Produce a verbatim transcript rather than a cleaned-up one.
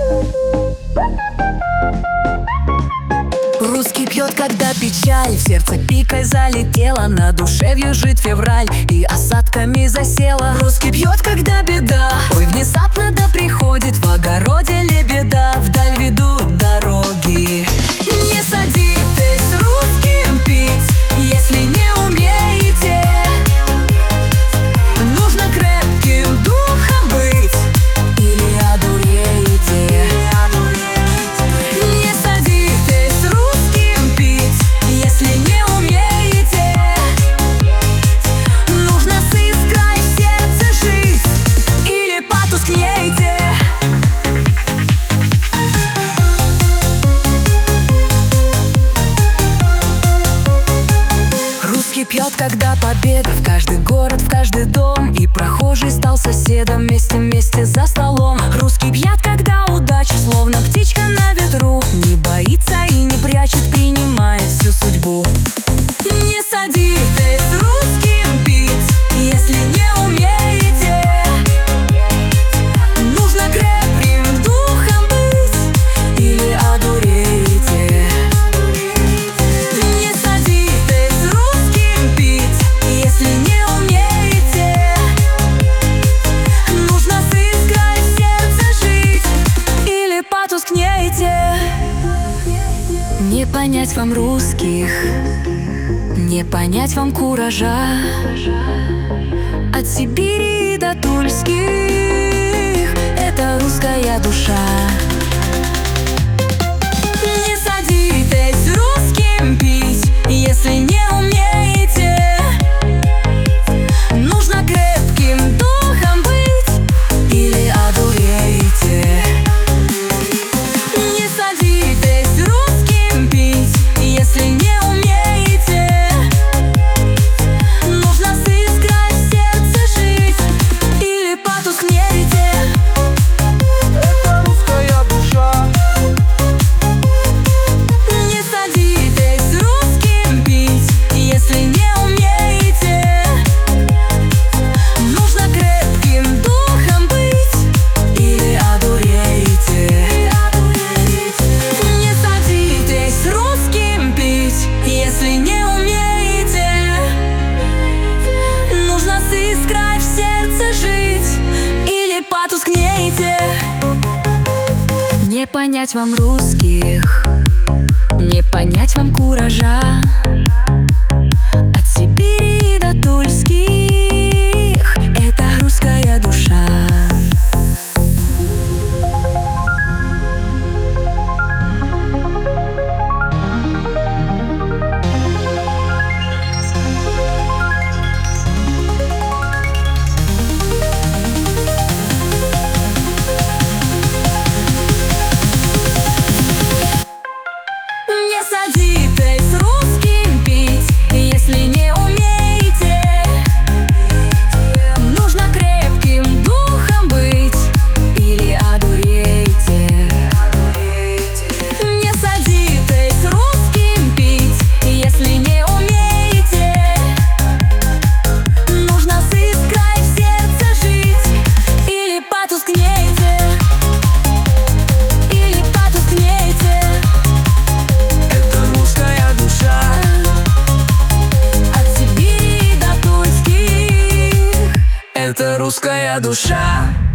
Русский пьет, когда печаль в сердце пикой залетела, на душе вьюжит февраль и осадками засела. Русский пьет, когда беда, ой, внезапно да приходит, в огороде лебеда вдаль ведут дороги. Не садитесь русским пить, если не умеете. Нужно крепким духом быть, или одуреете. Не садитесь русским пить, если не умеете. Нужно с искрой в сердце жить, или потускнеете. Русский пьет, когда победа в каждый город, в каждый дом, и прохожий стал соседом, вместе, вместе за столом. Русский пьет, когда удача, словно птичка на ветру, не боится и не прячет, принимает всю судьбу. Не садитесь русским пить, если не умеете. Нужно крепким духом быть, или одуреете. Не садитесь русским пить, если не умеете. Нужно с искрой в сердце жить, или потускнеете. Не понять вам русских, не понять вам куража, от Сибири до Тульских это русская душа. Не садитесь русским пить, если не умеете. Нужно крепким духом быть, или одуреете. Не садитесь русским пить, если не умеете. Нужно с искрой в сердце жить, или потускнеете. Это русская душа. Не садитесь русским пить, если не умеете. Нужно крепким духом быть, или одуреете. Не садитесь русским пить, если не умеете. Нужно с искрой в сердце жить, или потускнеете. Не понять вам русских, не понять вам куража, от Сибири до Тульских это русская душа. Не садитесь русским пить, если не умеете. Нужно крепким духом быть, или одуреете. Не садитесь русским пить, если не умеете. Нужно с искрой в сердце жить, или потускнеете. Или потускнеете. Это русская душа. От Сибири до Тульских Это русская душа.